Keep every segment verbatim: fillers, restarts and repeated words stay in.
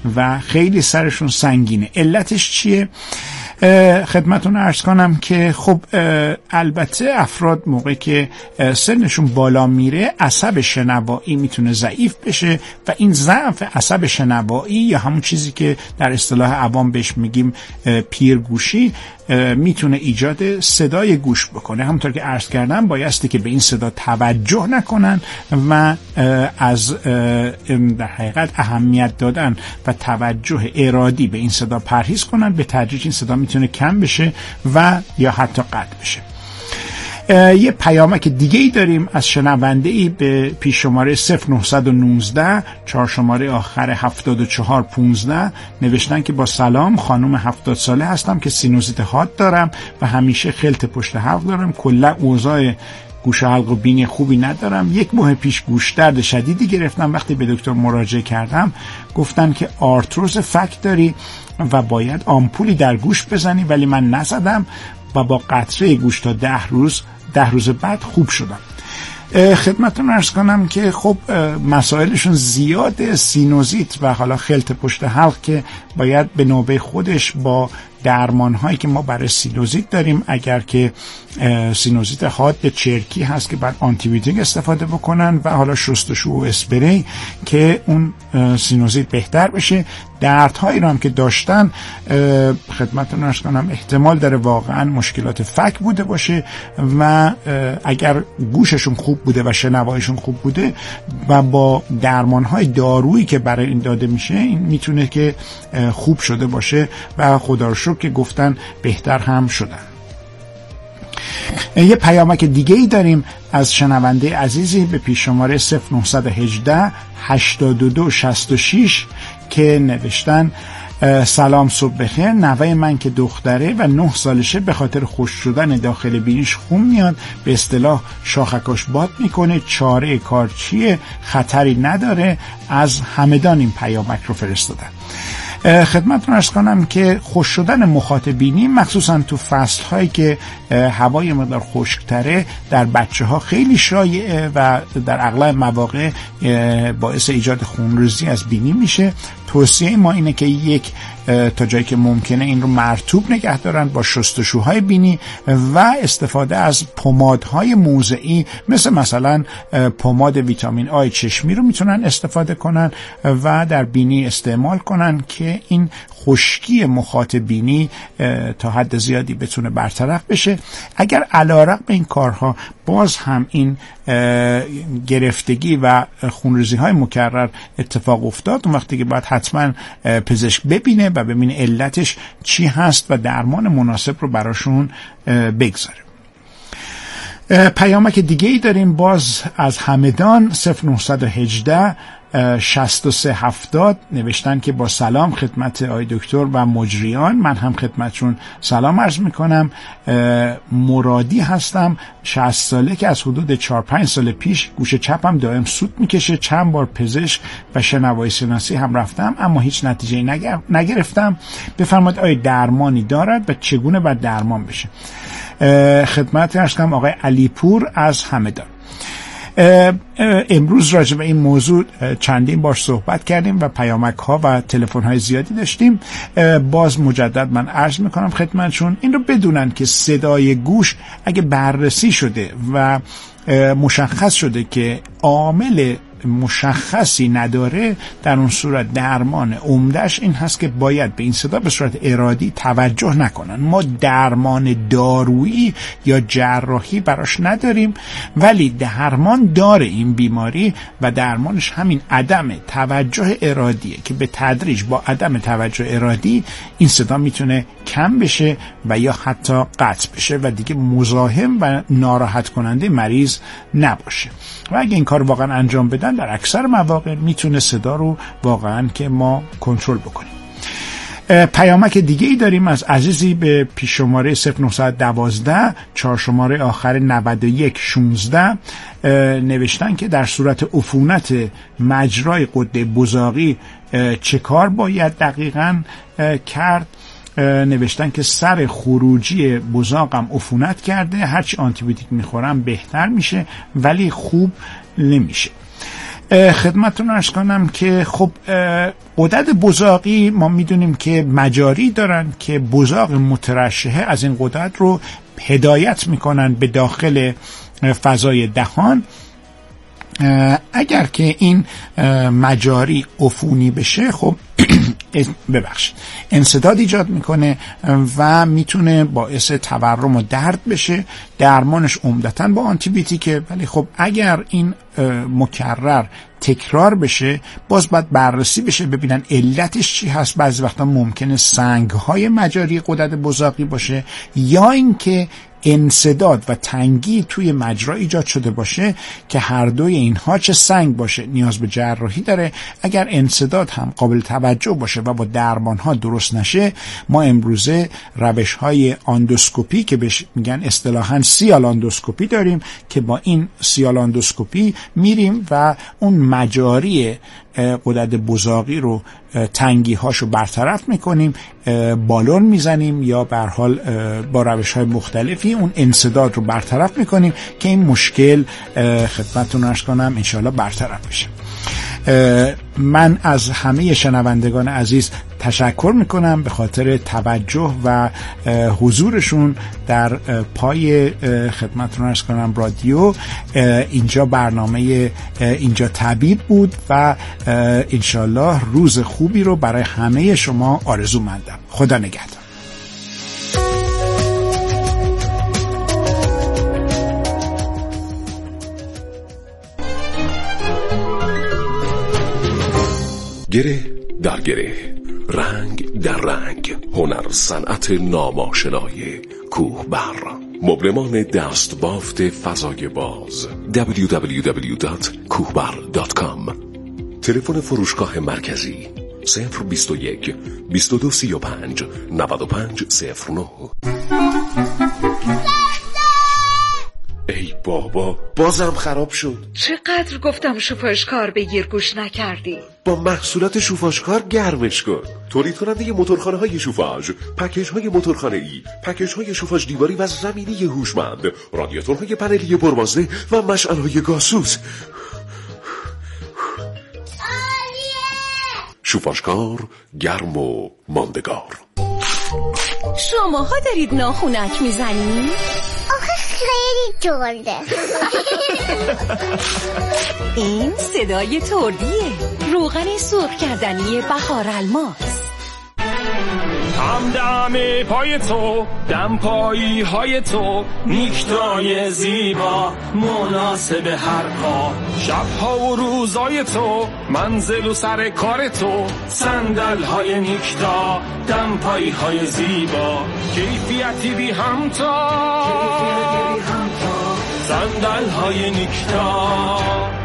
و خیلی سرشون سنگینه. علتش چیه؟ خدمتون عرض کنم که خب البته افراد موقعی که سنشون بالا میره عصب شنوایی میتونه ضعیف بشه و این ضعف عصب شنوایی یا همون چیزی که در اصطلاح عوام بهش میگیم پیرگوشی میتونه ایجاد صدای گوش بکنه. همونطور که عرض کردم بایستی که به این صدا توجه نکنن و از در حقیقت اهمیت دادن و توجه ارادی به این صدا پرهیز کنن. به تدریج این صدا میتونه کم بشه و یا حتی قطع بشه. یه پیامک دیگه ای داریم از شنونده ای به پیش شماره صفر نه یک نه چهار شماره آخر هفتاد و چهار پانزده. نوشتن که با سلام، خانم هفتاد ساله هستم که سینوزیت حاد دارم و همیشه خلط پشت حلق دارم. کلا اوضاع گوش حلق و بینی خوبی ندارم. یک ماه پیش گوش درد شدیدی گرفتم. وقتی به دکتر مراجعه کردم گفتن که آرتروز فک داری و باید آمپولی در گوش بزنی، ولی من نزدم و با قطره گوش تا ده روز ده روز بعد خوب شدم. خدمتتون عرض کنم که خب مسائلشون زیاده، سینوزیت و حالا خلط پشت حلق که باید به نوبه خودش با درمان هایی که ما برای سینوزیت داریم، اگر که سینوزیت حاد چرکی هست که بعد آنتی بیوتیک استفاده بکنن و حالا شستشو و اسپری که اون سینوزیت بهتر بشه. دردهایی رو هم که داشتن خدمتتون عرض کنم احتمال داره واقعا مشکلات فک بوده باشه و اگر گوششون خوب بوده و شنواییشون خوب بوده و با درمانهای دارویی که برای این داده میشه این میتونه که خوب شده باشه و خدا رو شکر که گفتن بهتر هم شدن. یه پیامک دیگه ای داریم از شنونده عزیزی به پیش شماره صفر نه یک هشت هشتاد و دو شصت و شش که نوشتن سلام صبح بخیر. نوه من که دختره و نه سالشه به خاطر خشک شدن داخل بینیش خون میاد، به اصطلاح شاخکاش باد میکنه، چاره کار چیه؟ خطری نداره. از همدان این پیامک رو فرستادن. خدمتتون عرض کنم که خشک شدن مخاطبینی مخصوصا تو فصل هایی که هوای مقدار خشک‌تره در بچه ها خیلی شایعه و در اغلب مواقع باعث ایجاد خونریزی از بینی میشه. توصیه ما اینه که یک تا جایی که ممکنه این رو مرطوب نگه دارن با شستشوهای بینی و استفاده از پمادهای موضعی مثل مثلا پماد ویتامین آی چشمی رو میتونن استفاده کنن و در بینی استعمال کنن که این خشکی مخاطب بینی تا حد زیادی بتونه برطرف بشه. اگر علیرغم این کارها باز هم این گرفتگی و خونریزی های مکرر اتفاق افتاد، اون وقتی که باید حتما پزشک ببینه و ببینه علتش چی هست و درمان مناسب رو براشون بگذاره. پیامک دیگه ای داریم باز از همدان صفر نه یک هشت شصت و سه هفتاد. نوشتن که با سلام خدمت آقای دکتر و مجریان، من هم خدمتشون سلام عرض میکنم. مرادی هستم، شصت ساله که از حدود چهار پنج سال پیش گوش چپم دائم سوت میکشه. چند بار پزشک و شنوایی شناسی هم رفتم اما هیچ نتیجه نگرفتم. بفرمایید آیا درمانی دارد و چگونه باید درمان بشه؟ خدمت عرض کنم آقای علیپور از همدان. امروز راجع به این موضوع چندین بار صحبت کردیم و پیامک ها و تلفن های زیادی داشتیم. باز مجدد من عرض میکنم خدمتشون این رو بدونن که صدای گوش اگه بررسی شده و مشخص شده که عامل مشخصی نداره، در اون صورت درمان عمده‌اش این هست که باید به این صدا به صورت ارادی توجه نکنن. ما درمان دارویی یا جراحی براش نداریم، ولی درمان داره این بیماری و درمانش همین عدم توجه ارادیه که به تدریج با عدم توجه ارادی این صدا میتونه کم بشه و یا حتی قطع بشه و دیگه مزاحم و ناراحت کننده مریض نباشه. و اگه این کار واقعا انجام بدن در اکثر مواقع میتونه صدا رو واقعا که ما کنترل بکنیم. پیامک دیگه ای داریم از عزیزی به پیش شماره صفر نه یک یک چهار شماره آخر نود و یک شانزده. نوشتن که در صورت عفونت مجرای غده بزاقی چه کار باید دقیقاً کرد؟ نوشتن که سر خروجی بزاقم عفونت کرده، هرچی آنتی بیوتیک میخورم بهتر میشه ولی خوب نمیشه. خدمتتون عرض کنم که خب غدد بزاقی ما میدونیم که مجاری دارن که بزاق مترشحه از این غدد رو هدایت میکنن به داخل فضای دهان. اگر که این مجاری عفونی بشه خب ببخشید انسداد ایجاد میکنه و میتونه باعث تورم و درد بشه. درمانش عمدتاً با آنتی بیوتیکه، ولی خب اگر این مکرر تکرار بشه باز باید بررسی بشه ببینن علتش چی هست. بعضی وقتا ممکنه سنگ‌های مجاری غدد بزاقی باشه یا اینکه انسداد و تنگی توی مجرا ایجاد شده باشه که هر دوی اینها چه سنگ باشه نیاز به جراحی داره. اگر انسداد هم قابل توجه باشه و با درمان‌ها درست نشه، ما امروزه روش‌های آندوسکوپی که بهش میگن اصطلاحاً سیالاندوسکوپی داریم که با این سیالاندوسکوپی میریم و اون مجاری غدد بزاقی رو تنگی هاشو برطرف میکنیم، بالون میزنیم یا به هر حال با روش های مختلفی اون انسداد رو برطرف میکنیم که این مشکل خدمتتون عرض کنم انشالله برطرف بشه. من از همه شنوندگان عزیز تشکر میکنم به خاطر توجه و حضورشون در پای خدمتتون عرض کنم رادیو. اینجا برنامه اینجا طبیب بود و انشالله روز خوبی رو برای همه شما آرزو مندم. خدا نگهدار. گره در گره، رنگ در رنگ، هنر صنعت ناماشنای کوهبر، مبلمان دست بافت فضای باز دبلیو دبلیو دبلیو دات کوهبر دات کام. تلفن فروشگاه مرکزی صفر بیست و یک بیست و دو سی و پنج نود و پنج صفر نه. ای بابا بازم خراب شد. چقدر گفتم شوفاژکار بگیر گوش نکردی. با محصولات شوفاژکار گرمش کن. تولید کننده موتورخانه های شوفاژ، پکیج های موتورخانه ای، پکیج های شوفاژ دیواری و زمینی هوشمند، رادیاتورهای پنلی پربازده و مشعل های گازسوز. شوفاژکار گرم و ماندگار. شماها دارید ناخونک میزنید؟ آخه خیلی ترده. این صدای تردیه، روغن سرخ کردنی بهار الماس. هم دم پای تو، دم پایی های تو، نیکتای زیبا مناسب هر کار. شبها و روزای تو، منزل و سر کار تو، صندل های نیکتا، دم پایی های زیبا، کیفیتی بی همتا، صندل های نیکتا.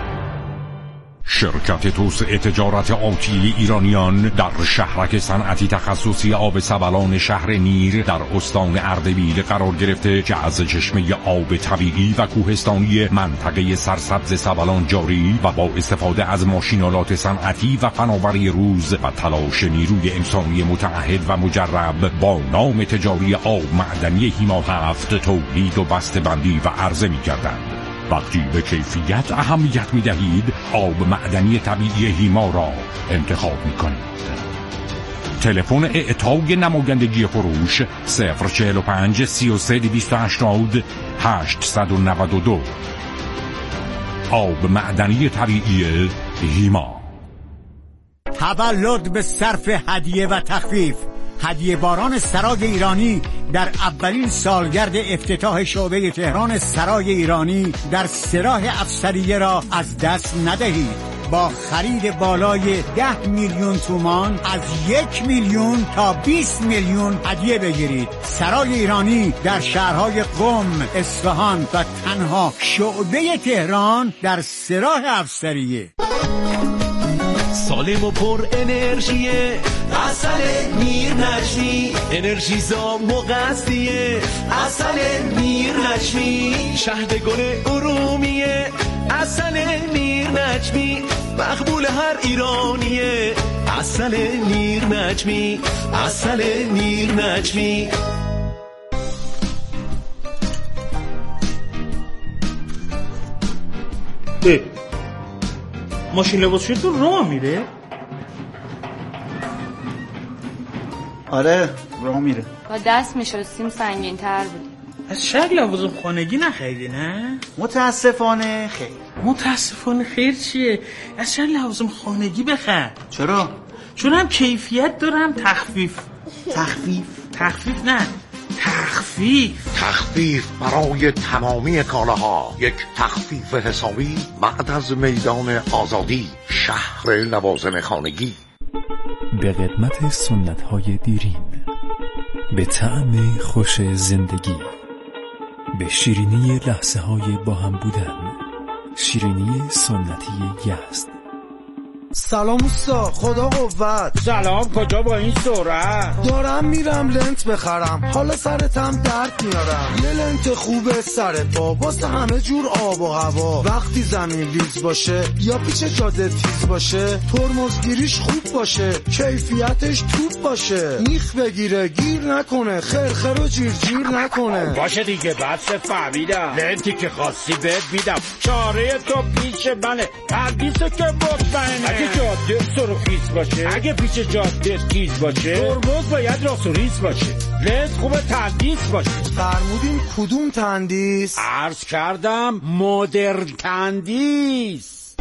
شرکت توسعه تجارت آتی ایرانیان در شهرک صنعتی تخصصی آب سبلان شهر نیر در استان اردبیل قرار گرفته که از چشمه آب طبیعی و کوهستانی منطقه سرسبز سبلان جاری و با استفاده از ماشینالات صنعتی و فناوری روز و تلاش نیروی انسانی متعهد و مجرب با نام تجاری آب معدنی هیما هفت تولید و بسته‌بندی و عرضه می‌کردند. وقتی به کیفیت اهمیت می دهید، آب معدنی طبیعی هیما را انتخاب می کنید. تلفن اعطای نمایندگی فروش صفر چهل و پنج سی و سه دویست و هشتاد هشتصد و نود و دو. آب معدنی طبیعی هیما. تولد به صرف هدیه و تخفیف. هدیه باران سرای ایرانی در اولین سالگرد افتتاح شعبه تهران سرای ایرانی در سراح افسریه را از دست ندهید. با خرید بالای ده میلیون تومان از یک میلیون تا بیست میلیون هدیه بگیرید. سرای ایرانی در شهرهای قم، اصفهان و تنها شعبه تهران در سراح افسریه. سالم و پر انرژیه، عسل میر نجمی، انرژی زام و قصدیه، عسل میر نجمی، شهد گل ارومیه، عسل میر نجمی، مقبول هر ایرانیه، عسل میر نجمی، عسل میر نجمی. ماشین لباسشویی تو راه میره؟ آره راه میره. با دست میشستیم سنگین تر بود. از شاید لوازم خانگی نخریدی نه؟ متاسفانه خیر. متاسفانه خیر چیه؟ از شاید لوازم خانگی بخر. چرا؟ چون هم کیفیت دارم تخفیف. تخفیف؟ تخفیف نه تخفیف تخفیف برای تمامی کالاها. یک تخفیف حسابی بعد از میدان آزادی، شهر لوازم خانگی. به قدمت سنت‌های دیرین، به طعم خوش زندگی، به شیرینی لحظه‌های با هم بودن. شیرینی سنتی یزد. سلام اوستا، خدا قوت. سلام، کجا با این سرعت؟ دارم میرم لنت بخرم، حالا سرتم درد میارم. یه لنت خوبه سر پا واسه همه جور آب و هوا. وقتی زمین لیز باشه یا پیچ جاده تیز باشه، ترمزگیریش خوب باشه، کیفیتش توپ باشه، میخ بگیره گیر نکنه، خرخر و جیر جیر نکنه. باشه دیگه بس فهمیدم، لنتی که خواستی بهت میدم. چاره تو پیش منه، پردیسه که مطمئنه. اگه جاده سرخیز باشه، اگه پیچ جاده تیز باشه، ترمز باید راست و ریز باشه، لنز خوبه تندیس باشه. فرمودین کدوم تندیس؟ عرض کردم مدرن تندیس.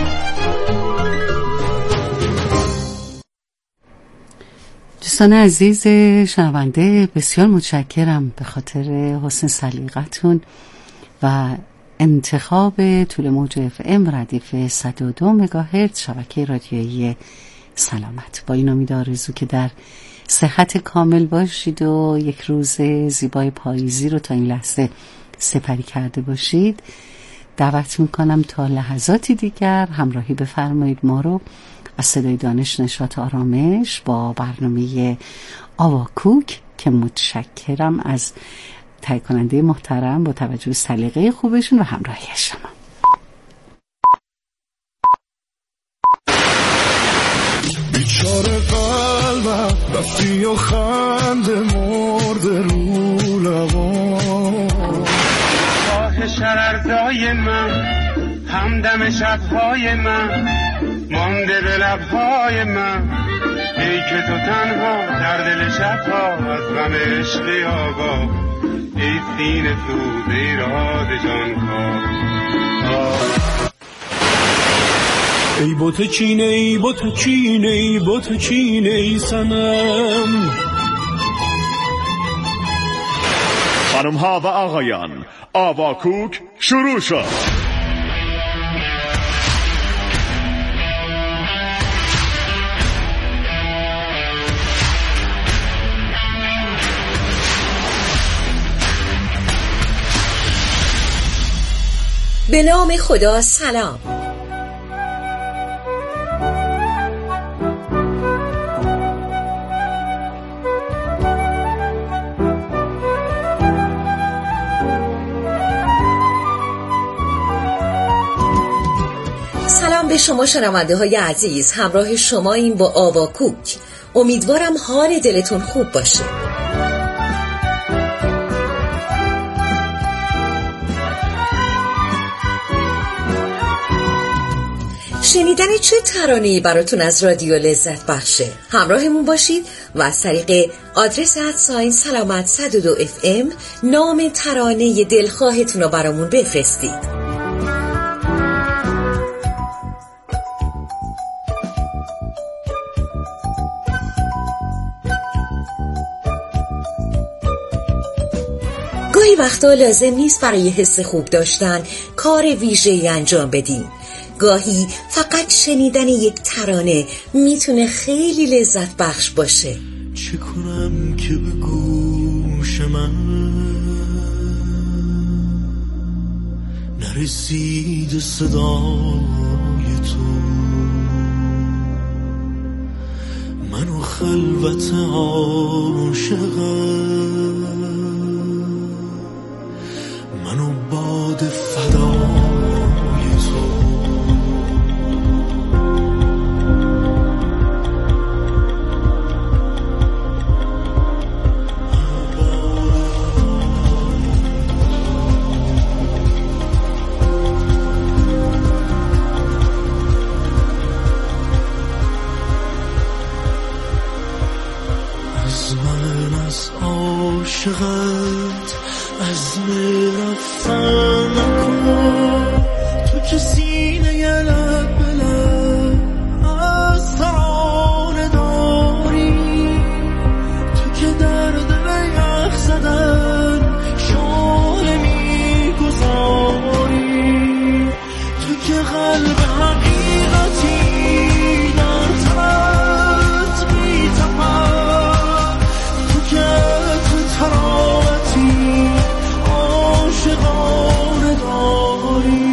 دوستان عزیز شنونده، بسیار متشکرم به خاطر حسن سلیقتون و انتخاب طول موج اف ام ردیف صد و دو مگاهرتز شبکه رادیویی سلامت. با این امید آرزو که در صحت کامل باشید و یک روز زیبای پاییزی رو تا این لحظه سپری کرده باشید، دعوت میکنم تا لحظاتی دیگر همراهی بفرمایید ما رو از صدای دانش نشاط آرامش با برنامه آواکوک که متشکرم از تهیه کننده محترم با توجه به سلیقه خوبشون و همراهی شما. بیچاره قلبم رفتی و خنده مرد رو لبان. آه شرردای من، همدم شبهای من، مانده به لبهای من. ای که تو تنها در دل شبها از غم عشقی آگاه. ای سینه سوز ایراد جانکا. ای بوت چینه ای بوت چینه ای بوت چینه ای سنم. خانم ها و آقایان، آواکوک شروع شد. به نام خدا سلام. سلام به شما شنونده های عزیز، همراه شما این با آواکوک. امیدوارم حال دلتون خوب باشه. شنیدن چه ترانه‌ای براتون از رادیو لذت بخشه؟ همراهمون باشید و از طریق آدرس ادساین سلامت صد و دو اف ام نام ترانه دلخواهتون رو برامون بفرستید. گاهی وقتا لازم نیست برای حس خوب داشتن کار ویژه‌ای انجام بدیم. گاهی فقط شنیدن یک ترانه میتونه خیلی لذت بخش باشه. چه کنم که به گوش من نرسید صدای تو؟ منو خلوت عاشقم، منو باد فدای تو. از من از عاشقت از رفتن نکن تو که سینه لب به لب از ترانه داری تو که در دل یخ زدن شعله میگذاری تو که قلب حقیقتی در تنت میتپد تو که تو تراوتی عاشقانه داری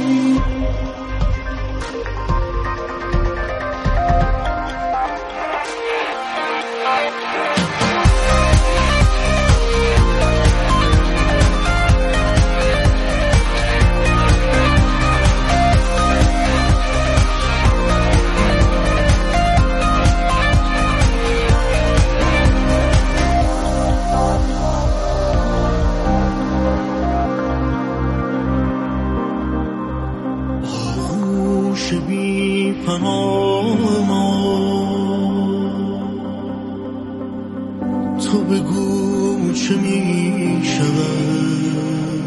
آغوش بی پناه ما تو بگو چه می شود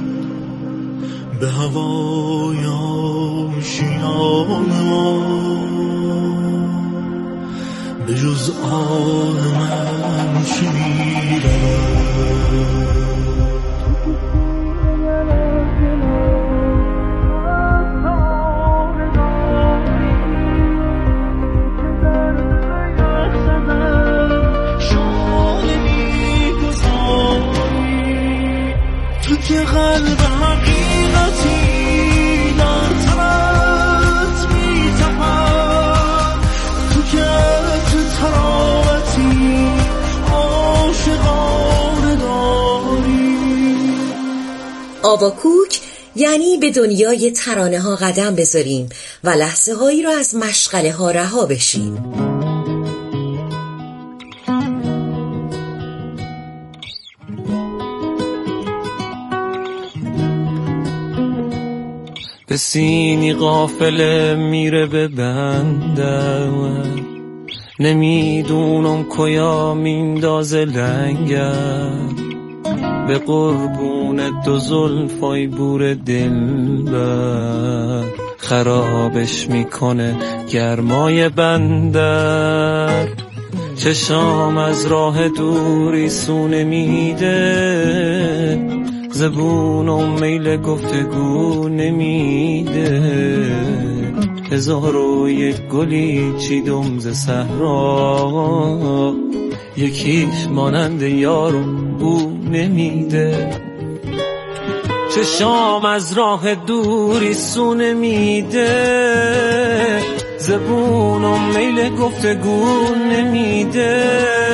به هوای آشیان ما به جز آه من چه می رود که قلب حقیقتی در تنت میتپد تو که تو تراوتی عاشقانه داری. آواکوک یعنی به دنیای ترانه ها قدم بذاریم و لحظه هایی رو از مشغله ها رها بشیم. به سینی قافله میره به بنده نمیدونم کجا میندازه لنگر به قربون دو زلفای بور دلبر خرابش میکنه گرمای بندر چشام از راه دوری سونه میده زبونم میل گفتگو نمیده هزار و یک گلی چیدم ز صحرا یکیش مانند یارو بو نمیده چشام از راه دوری سونه میده زبونم میل گفتگو نمیده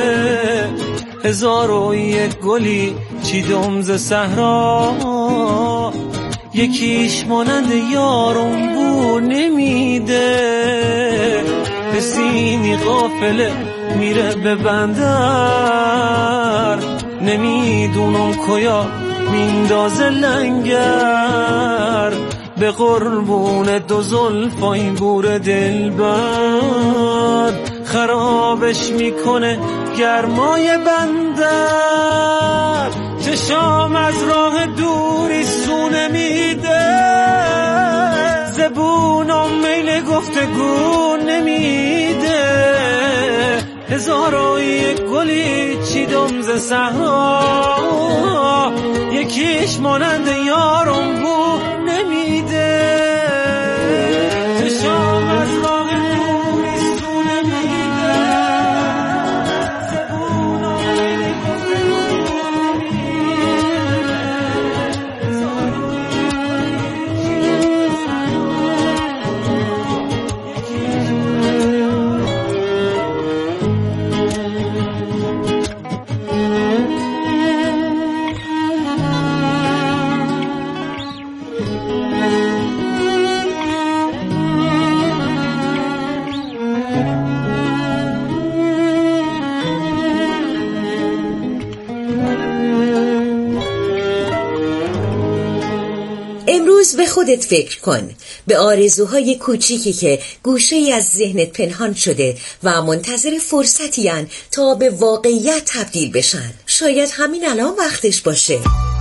هزار و یک گلی چیدم ز صحرا یکیش مانند یارم بو نمیده به سینی قافله میره به بندر نمیدونم کجا میندازه لنگر به قربون دو زلفای بور دلبر خرابش میکنه گرمای بندر چشام از راه دوری سونه میده زبونم میل گفتگو نمیده هزار و یک گلی چیدم ز صحرا یکیش مانند یارم بو نمیده چشام از راه دوری سونه میده زبونم میل گفتگو پس به خودت فکر کن، به آرزوهای کوچیکی که گوشه ای از ذهنت پنهان شده و منتظر فرصتی هن تا به واقعیت تبدیل بشن. شاید همین الان وقتش باشه.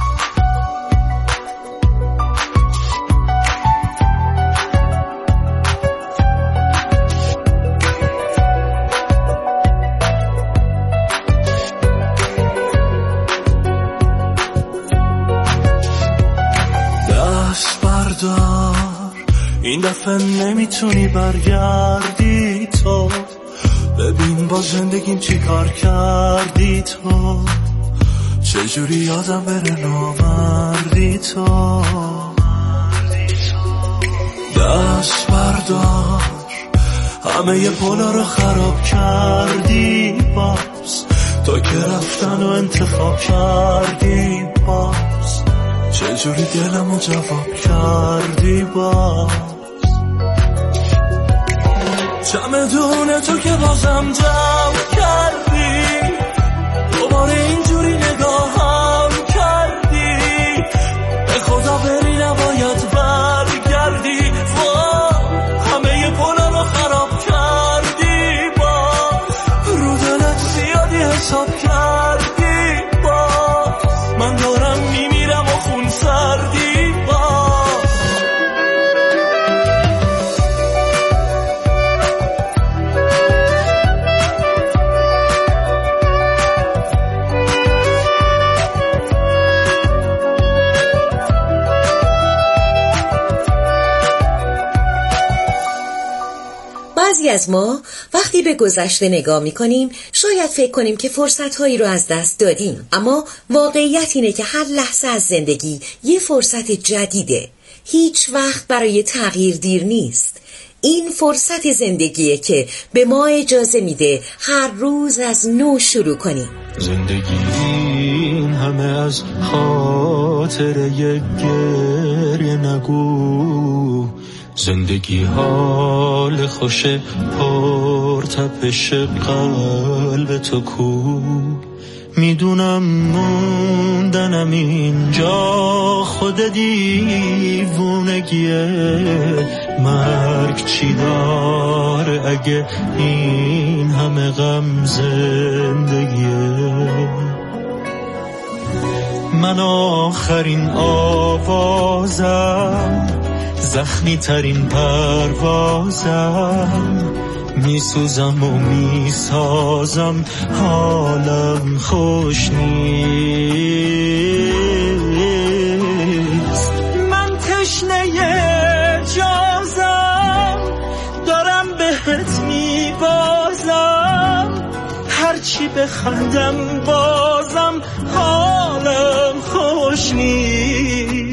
این دفعه نمیتونی برگردی تو، ببین با زندگیم چی کار کردی تو، چجوری یادم بره نامردی تو. دست بردار، همه ی پولا رو خراب کردی باز، تا که رفتن و انتخاب کردی باز، چجوری دلمو جواب کردی باز. چمدون تو که بازم جمع کردی، دوباره اینجوری نگاهم کردی، به خدا بری نباید برگردی، همه ی پولا رو خراب کردی باز، رو دلت زیادی حساب کردی باز، من دارم میمیرم و خون سردی باز. بعضی از ما وقتی به گذشته نگاه میکنیم شاید فکر کنیم که فرصتهایی رو از دست دادیم، اما واقعیت اینه که هر لحظه از زندگی یه فرصت جدیده. هیچ وقت برای تغییر دیر نیست. این فرصت زندگیه که به ما اجازه میده هر روز از نو شروع کنیم. زندگی این همه از خاطر یک گریه نگو، زندگی حال خوش پر تپش قلب تو کو. میدونم موندنم اینجا خود دیوونگیه، مرگ چی داره اگه این همه غم زندگیه. من آخرین آوازم، زخمی ترین پروازم، میسوزم و میسازم، حالم خوش نیست. من تشنه جازم، دارم بهت میبازم، هرچی بخندم بازم، حالم خوش نیست.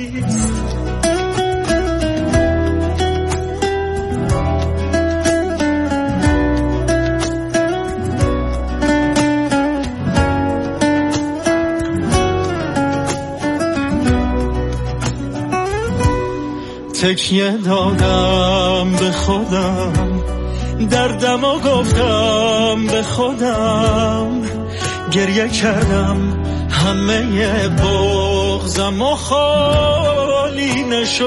تکیه دادم به خودم، دردم و گفتم به خودم، گریه کردم همه بغضم و خالی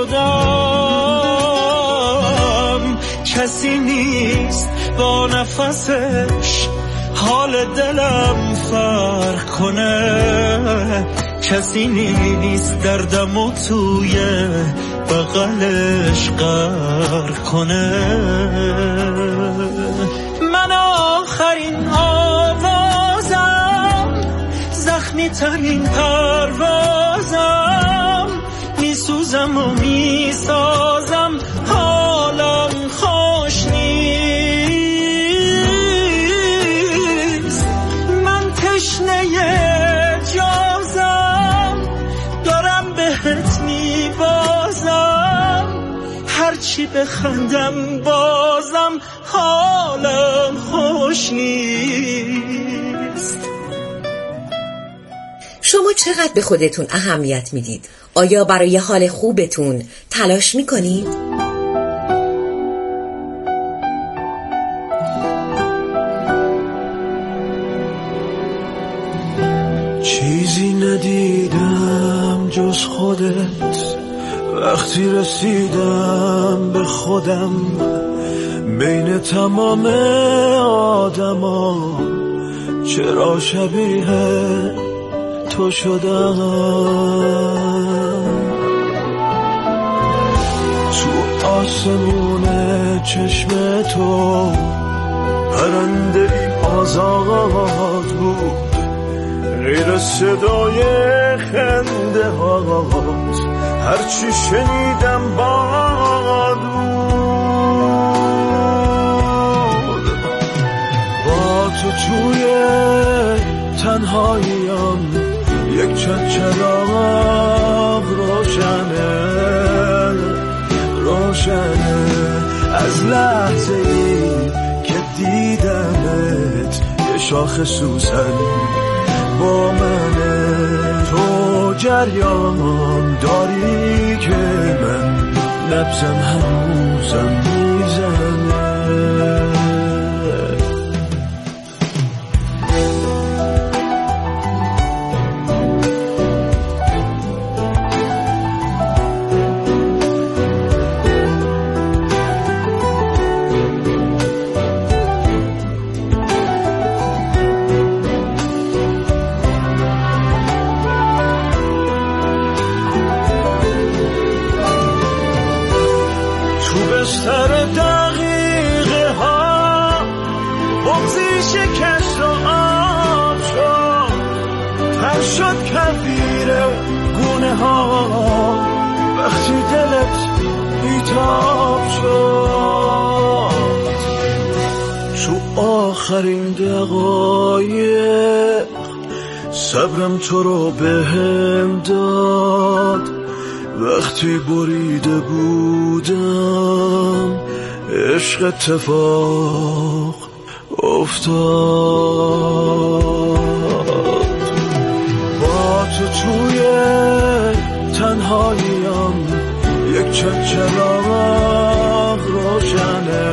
نشدم. کسی نیست با نفسش حال دلم فرق کنه، کسی نیست دردم و توی بغلش غرق کنه. من آخرین آوازم، زخمی ترین پروازم، میسوزم و میسازم، حالم خوش نیست. من تشنه جازم، دارم بهت میبازم، هرچی بخندم بازم، حالم خوش نیست. شما چقدر به خودتون اهمیت میدید؟ آیا برای حال خوبتون تلاش میکنید؟ چیزی ندیدم جز خودت، وقتی رسیدم به خودم بین تمام آدما، چرا شبیه تو شدم. تو آسمون چشم تو پرنده ای آزاد بود، غیر صدای خنده هات هرچی شنیدم باد بود. با تو توی تنهاییم یک چراغ روشنه روشنه از لحظه ای که دیدمت یه شاخ سوسن با منه. تو جریان داری که من نبضم هنوزم میزنه. سر دقیقه ها بغزی شکست و آب شد، تر شد کفیر گونه ها وقتی دلت بیتاب شد. تو آخرین دقایق صبرم تو رو بهم داد، وقتی بریده بودم عشق اتفاق افتاد. با تو توی تنهاییم یک چراغ روشنه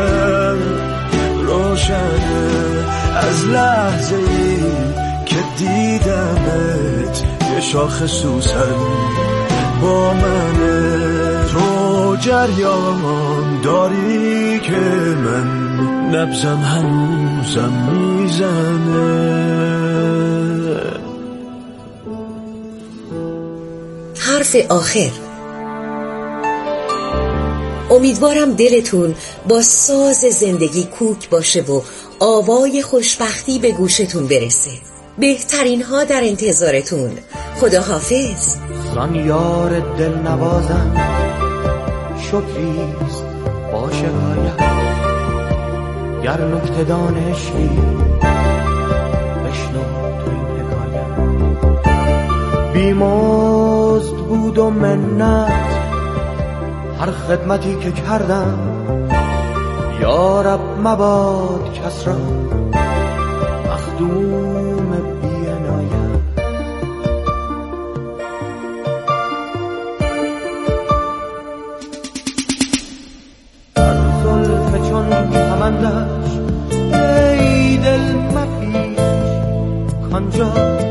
روشنه از لحظه ای که دیدمت یه شاخ سوسن با منه. تو جریان داری که من نبضم هنوزم میزنه. حرف آخر. امیدوارم دلتون با ساز زندگی کوک باشه و آوای خوشبختی به گوشتون برسه. بهترین ها در انتظارتون. خداحافظ. زان یار دل نوازم شکریست با شکایت، گر نکته دانشی بشنو تو این حکایت. بیمزد بود و منت هر خدمتی که کردم، یا رب مباد کس را مخدوم بی‌عنایت. هر زلف چون کمندش ای دل مپیچ، کانجا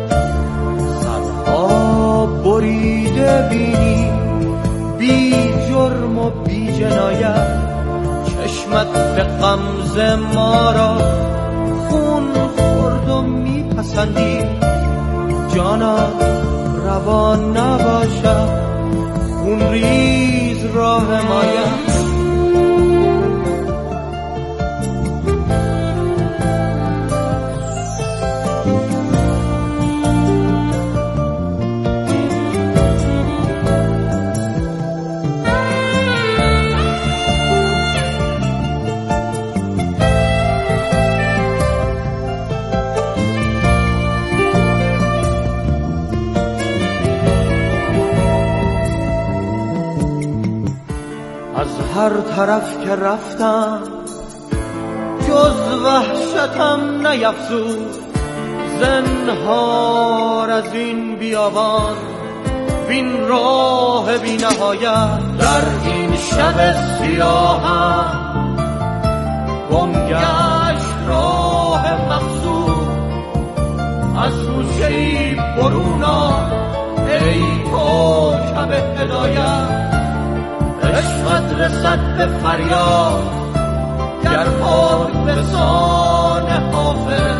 سرها بریده بینی بی جرم و بی جنایت. چشمت به غمزه ما را خون خورد و میپسندی، جانا روا نباشد خون ریز را حمایت. از هر طرف که رفتم جز وحشتم نیفزود، زنهار از این بیابان وین راه بی نهایت. در این شب سیاهم گم گشت راه مقصود، از گوشه‌ای برون آ ای کوکب هدایت. رسد به فریاد گر خاک به سان